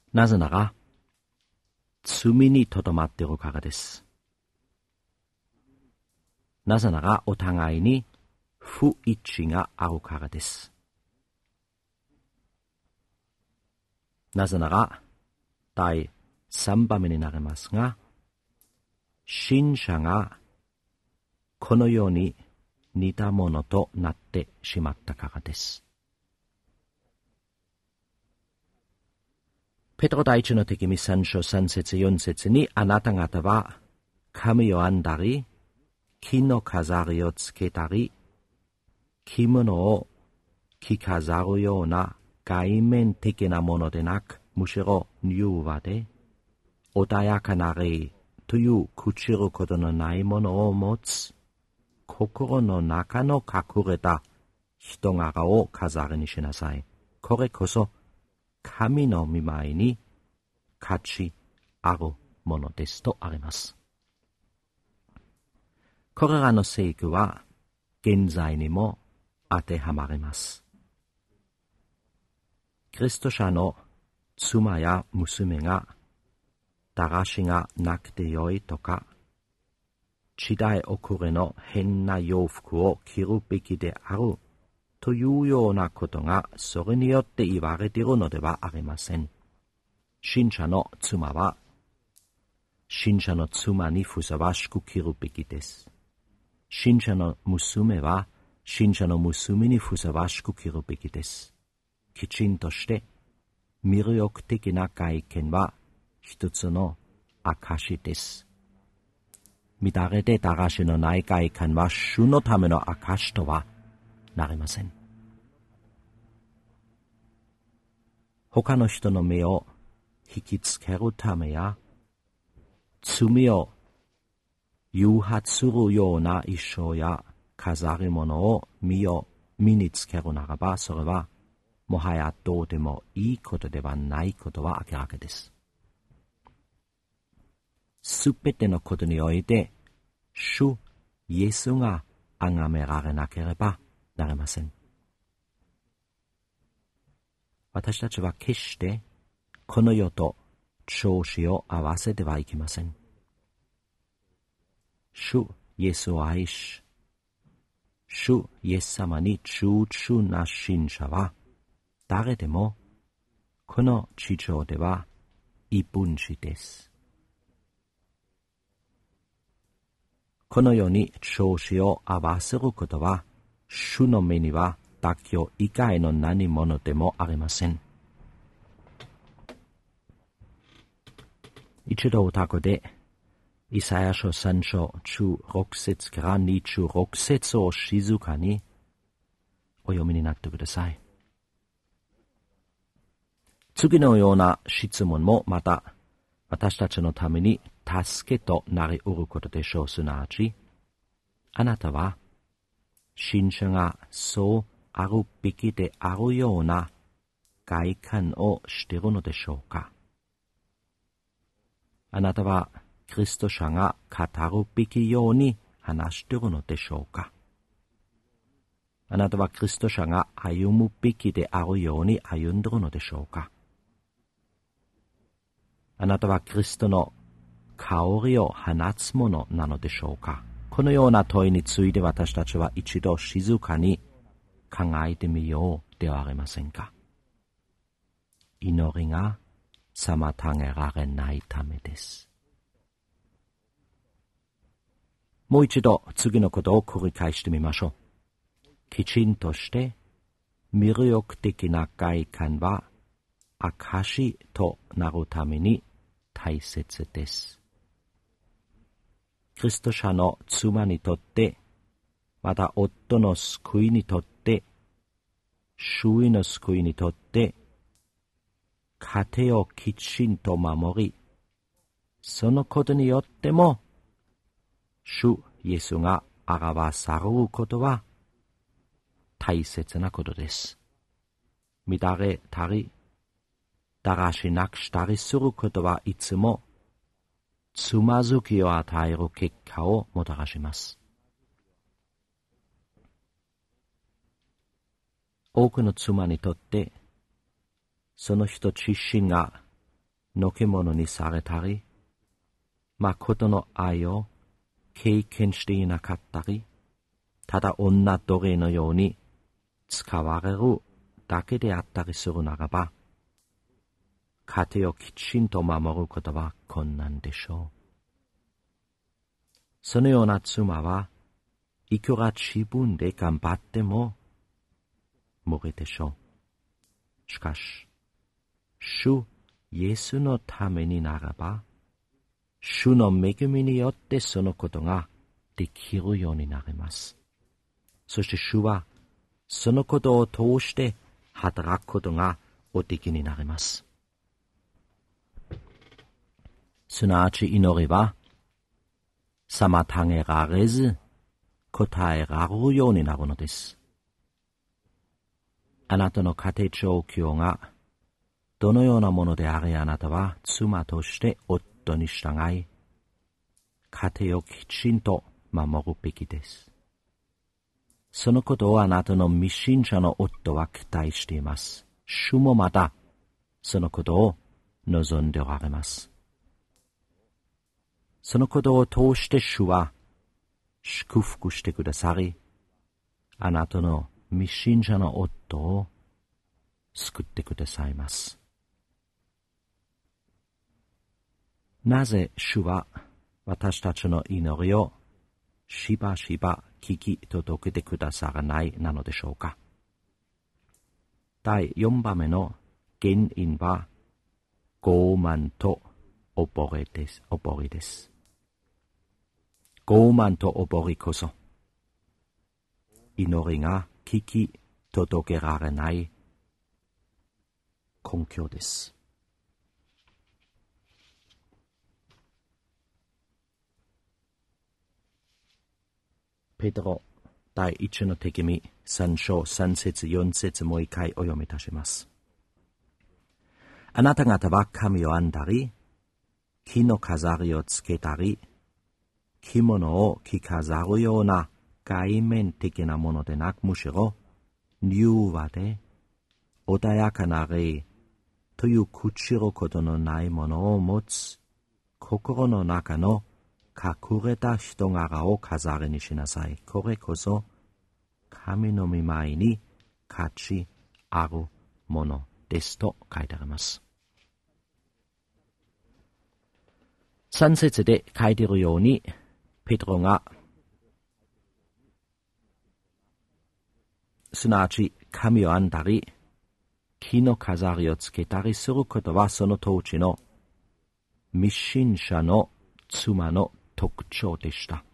なぜなら、罪にとどまっているからです。なぜなら、お互いに不一致があるからです。なぜなら、第3番目になりますが、信者がこのように似たものとなってしまったからです。ペトロ第一の手紙3章3節4節に、あなた方は髪を編んだり、木の飾りをつけたり、着物を着飾るような外面的なものでなく、むしろ柔和で、穏やかな霊という朽ちることのないものを持つ、心の中の隠れた人柄を飾りにしなさい。これこそ、神の御前に価値あるものですとあります。これらの聖句は現在にも当てはまります。キリスト者の妻や娘がだらしがなくてよいとか、時代遅れの変な洋服を着るべきであるというようなことがそれによって言われているのではありません。信者の妻は信者の妻にふさわしく着るべきです。信者の娘は信者の娘にふさわしく着るべきです。きちんとして魅力的な外見は一つの証です。乱れてだらしのない外見は主のための証とはなりません。他の人の目を引きつけるためや、罪を誘発するような衣装や飾り物を身につけるならば、それはもはやどうでもいいことではないことは明らかです。すべてのことにおいて、主イエスが崇められなければなりません。私たちは決してこの世と調子を合わせてはいけません。主イエスを愛し、主イエス様に忠忠な信者は、誰でもこの地上では異分子です。このように調子を合わせることは、主の目には妥協以外の何者でもありません。一度歌子で、イサヤ書3章16節から26節を静かにお読みになってください。次のような質問もまた私たちのために助けとなり得ることでしょう。すなわち、あなたは信者がそうあるべきであるような外観をしているのでしょうか。あなたはキリスト者が語るべきように話しているのでしょうか。あなたはキリスト者が歩むべきであるように歩んでいるのでしょうか。あなたはキリストの香りを放つものなのでしょうか。このような問いについて私たちは一度静かに考えてみようではありませんか。祈りが妨げられないためです。もう一度次のことを繰り返してみましょう。きちんとして魅力的な外観は証となるために大切です。キリスト者の妻にとって、また夫の救いにとって、周囲の救いにとって、家庭をきちんと守り、そのことによっても、主イエスが表されることは大切なことです。乱れたり、だらしなくしたりすることはいつもつまずきを与える結果をもたらします。多くの妻にとって、その人自身がのけ者にされたり、誠の愛を経験していなかったり、ただ女奴隷のように使われるだけであったりするならば、家庭をきちんと守ることは困難でしょう。そのような妻はいくら自分で頑張っても無理でしょう。しかし、主イエスのためにならば、主の恵みによってそのことができるようになります。そして主はそのことを通して働くことがおできになります。すなわち祈りは妨げられず答えられるようになるのです。あなたの家庭状況がどのようなものであれ、あなたは妻として夫に従い、家庭をきちんと守るべきです。そのことをあなたの未信者の夫は期待しています。主もまたそのことを望んでおられます。そのことを通して主は祝福してくださり、あなたの未信者の夫を救ってくださいます。なぜ主は私たちの祈りをしばしば聞き届けてくださらないなのでしょうか。第4番目の原因は傲慢と溺れです。傲慢と溺れこそ祈りが聞き届けられない根拠です。ペテロ第1の手紙3章3節4節もう一回お読みいたします。あなた方は髪を編んだり、木の飾りをつけたり、着物を着飾るような外面的なものでなく、むしろ柔和で穏やかな霊という朽ちることのないものを持つ心の中の隠れた人柄を飾りにしなさい。これこそ神の御前に価値あるものですと書いてあります。3節で書いているように、ペテロがすなわち髪を編んだり木の飾りをつけたりすることは、その当時の未信者の妻の特徴でした。